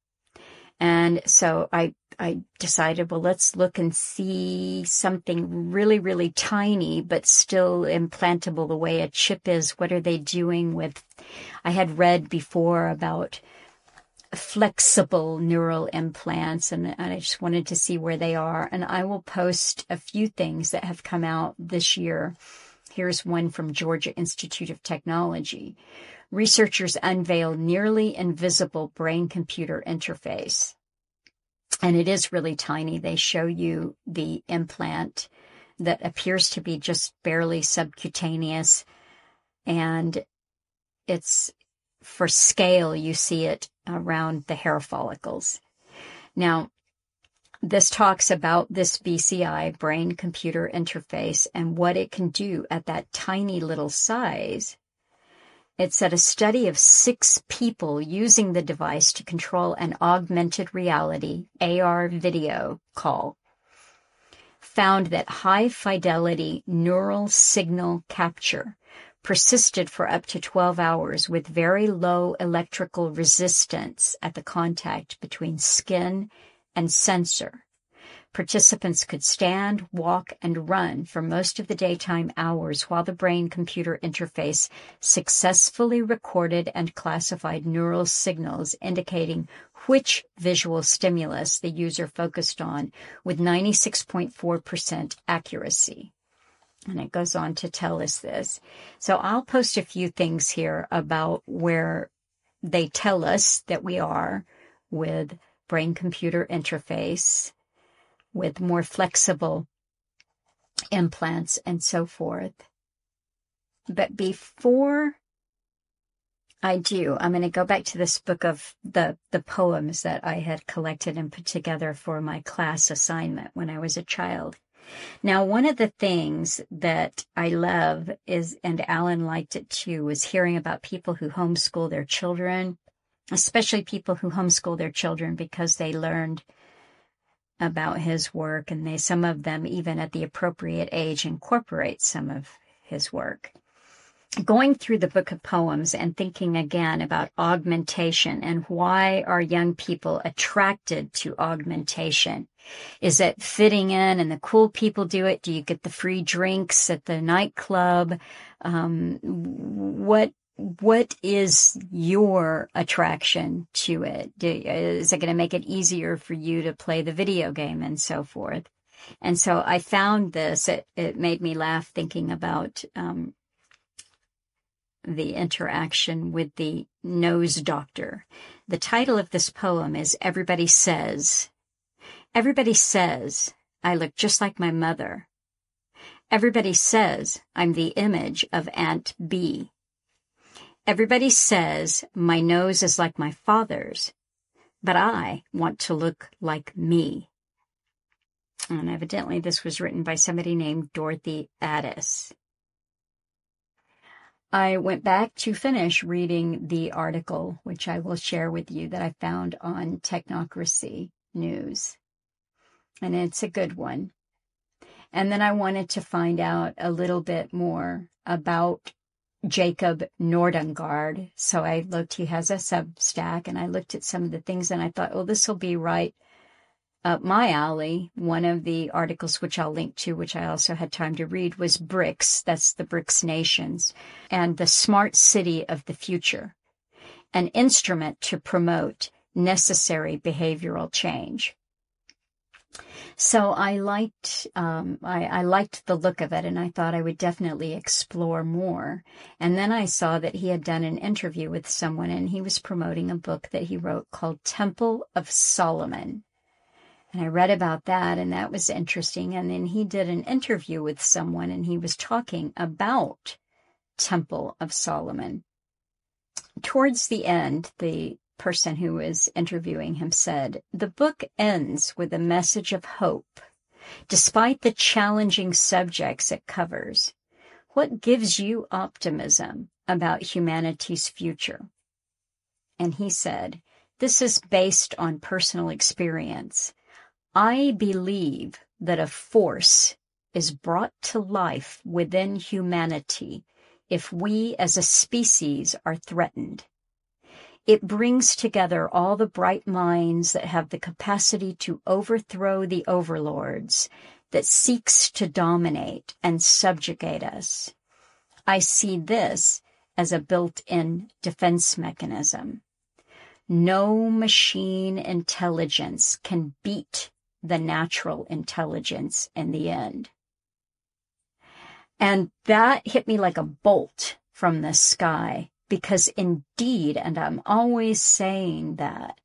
And so I decided, well, let's look and see something really, really tiny, but still implantable the way a chip is. What are they doing with, I had read before about flexible neural implants, and I just wanted to see where they are. And I will post a few things that have come out this year. Here's one from Georgia Institute of Technology. Researchers unveil nearly invisible brain-computer interface. And it is really tiny. They show you the implant that appears to be just barely subcutaneous. And it's, for scale, you see it around the hair follicles. Now, this talks about this BCI, brain-computer interface, and what it can do at that tiny little size. It said a study of 6 people using the device to control an augmented reality AR video call found that high-fidelity neural signal capture persisted for up to 12 hours with very low electrical resistance at the contact between skin and sensor. Participants could stand, walk, and run for most of the daytime hours while the brain-computer interface successfully recorded and classified neural signals indicating which visual stimulus the user focused on with 96.4% accuracy. And it goes on to tell us this. So I'll post a few things here about where they tell us that we are with brain-computer interface, with more flexible implants and so forth. But before I do, I'm going to go back to this book of the poems that I had collected and put together for my class assignment when I was a child. Now, one of the things that I love is, and Alan liked it too, was hearing about people who homeschool their children, especially people who homeschool their children because they learned about his work, and some of them, even at the appropriate age, incorporate some of his work. Going through the book of poems and thinking again about augmentation and why are young people attracted to augmentation? Is it fitting in and the cool people do it? Do you get the free drinks at the nightclub? What is your attraction to it? Is it going to make it easier for you to play the video game and so forth? And so I found this. It made me laugh thinking about the interaction with the nose doctor. The title of this poem is Everybody Says. Everybody says I look just like my mother. Everybody says I'm the image of Aunt B. Everybody says my nose is like my father's, but I want to look like me. And evidently this was written by somebody named Dorothy Addis. I went back to finish reading the article, which I will share with you, that I found on Technocracy News. And it's a good one. And then I wanted to find out a little bit more about Jacob Nordengard. So I looked, he has a Substack, and I looked at some of the things and I thought, oh, this will be right up my alley. One of the articles, which I'll link to, which I also had time to read, was BRICS, that's the BRICS nations, and the Smart City of the Future, an instrument to promote necessary behavioral change. So I liked the look of it, and I thought I would definitely explore more. And then I saw that he had done an interview with someone, and he was promoting a book that he wrote called Temple of Solomon. And I read about that, and that was interesting. And then he did an interview with someone, and he was talking about Temple of Solomon. Towards the end, the person who was interviewing him said, "The book ends with a message of hope, despite the challenging subjects it covers. What gives you optimism about humanity's future?" And he said, "This is based on personal experience. I believe that a force is brought to life within humanity if we as a species are threatened. It brings together all the bright minds that have the capacity to overthrow the overlords that seeks to dominate and subjugate us. I see this as a built-in defense mechanism. No machine intelligence can beat the natural intelligence in the end." And that hit me like a bolt from the sky, because indeed, and I'm always saying that,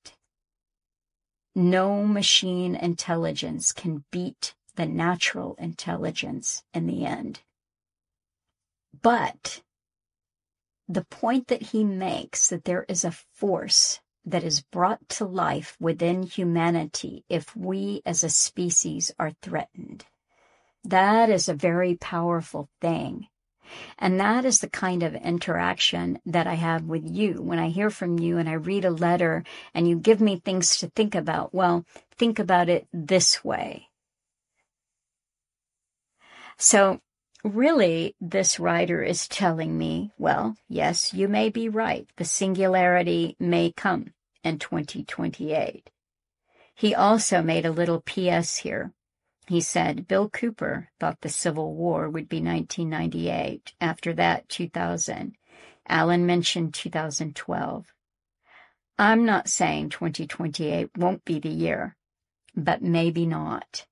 no machine intelligence can beat the natural intelligence in the end. But the point that he makes, that there is a force that is brought to life within humanity if we as a species are threatened, that is a very powerful thing. And that is the kind of interaction that I have with you. When I hear from you and I read a letter and you give me things to think about, well, think about it this way. So really, this writer is telling me, well, yes, you may be right. The singularity may come in 2028. He also made a little PS here. He said, Bill Cooper thought the Civil War would be 1998. After that, 2000. Alan mentioned 2012. I'm not saying 2028 won't be the year, but maybe not.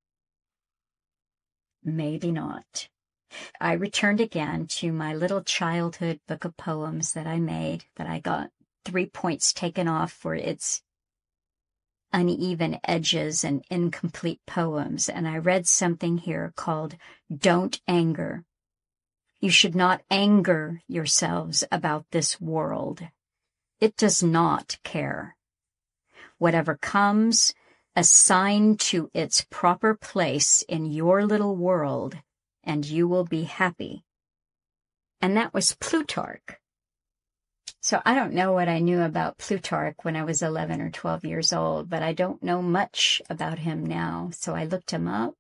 Maybe not. I returned again to my little childhood book of poems that I made, that I got 3 points taken off for its uneven edges and incomplete poems, and I read something here called Don't Anger. You should not anger yourselves about this world. It does not care. Whatever comes, assign to its proper place in your little world, and you will be happy. And that was Plutarch. So I don't know what I knew about Plutarch when I was 11 or 12 years old, but I don't know much about him now. So I looked him up.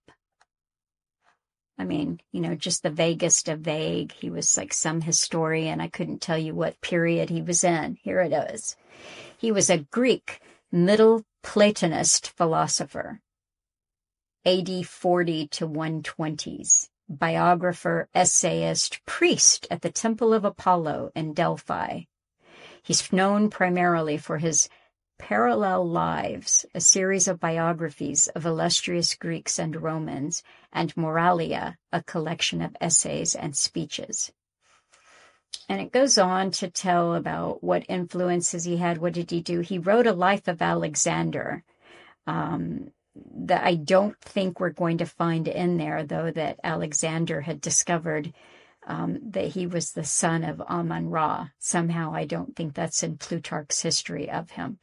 I mean, just the vaguest of vague. He was like some historian. I couldn't tell you what period he was in. Here it is. He was a Greek Middle Platonist philosopher, AD 40 to 120s, biographer, essayist, priest at the Temple of Apollo in Delphi. He's known primarily for his Parallel Lives, a series of biographies of illustrious Greeks and Romans, and Moralia, a collection of essays and speeches. And it goes on to tell about what influences he had. What did he do? He wrote a life of Alexander that I don't think we're going to find in there, though, that Alexander had discovered that he was the son of Amun-Ra. Somehow I don't think that's in Plutarch's history of him.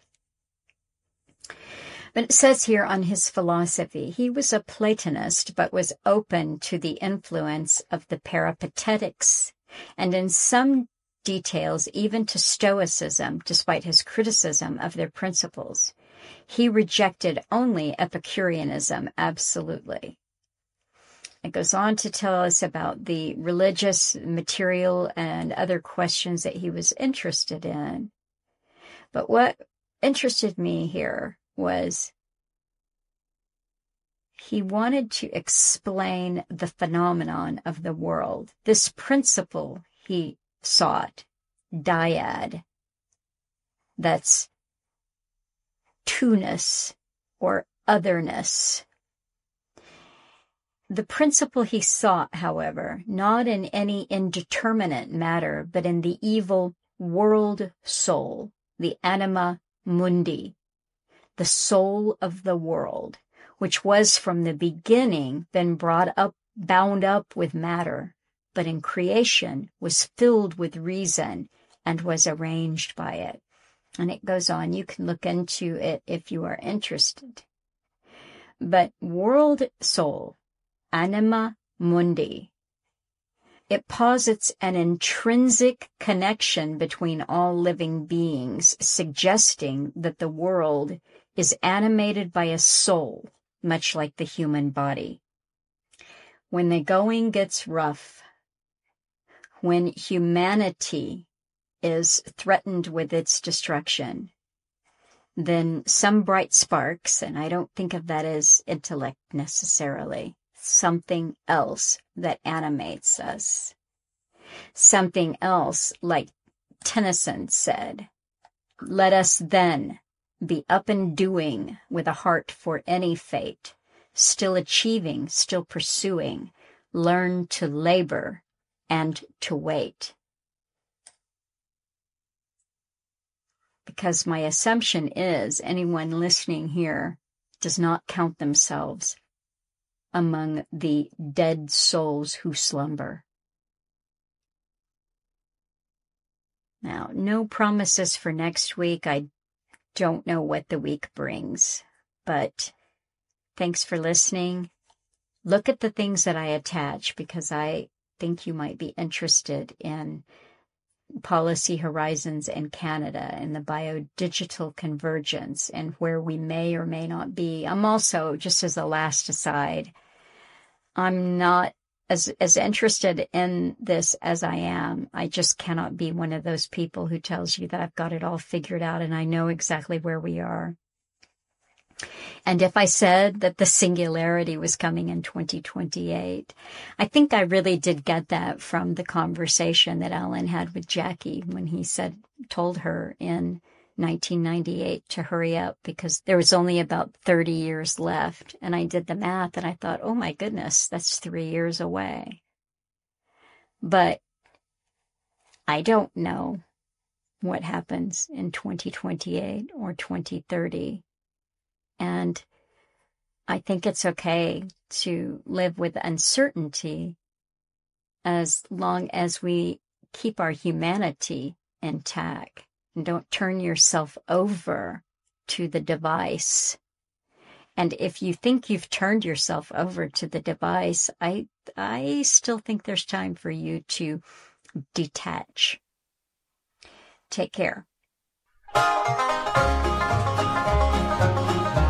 But it says here on his philosophy, he was a Platonist, but was open to the influence of the Peripatetics, and in some details even to Stoicism, despite his criticism of their principles. He rejected only Epicureanism, absolutely. It goes on to tell us about the religious, material, and other questions that he was interested in. But what interested me here was he wanted to explain the phenomenon of the world. This principle he sought, dyad, that's two-ness or otherness. The principle he sought, however, not in any indeterminate matter, but in the evil world soul, the anima mundi, the soul of the world, which was from the beginning been bound up with matter, but in creation was filled with reason and was arranged by it. And it goes on. You can look into it if you are interested. But world soul, anima mundi, it posits an intrinsic connection between all living beings, suggesting that the world is animated by a soul, much like the human body. When the going gets rough, when humanity is threatened with its destruction, then some bright sparks, and I don't think of that as intellect necessarily, something else that animates us. Something else, like Tennyson said, let us then be up and doing with a heart for any fate, still achieving, still pursuing, learn to labor and to wait. Because my assumption is anyone listening here does not count themselves among the dead souls who slumber. Now, no promises for next week. I don't know what the week brings, but thanks for listening. Look at the things that I attach, because I think you might be interested in policy horizons in Canada and the biodigital convergence and where we may or may not be. I'm also, just as a last aside, I'm not as interested in this as I am. I just cannot be one of those people who tells you that I've got it all figured out and I know exactly where we are. And if I said that the singularity was coming in 2028, I think I really did get that from the conversation that Alan had with Jackie when he told her in 1998 to hurry up because there was only about 30 years left. And I did the math and I thought, oh my goodness, that's 3 years away. But I don't know what happens in 2028 or 2030. And I think it's okay to live with uncertainty as long as we keep our humanity intact and don't turn yourself over to the device. And if you think you've turned yourself over to the device, I still think there's time for you to detach. Take care.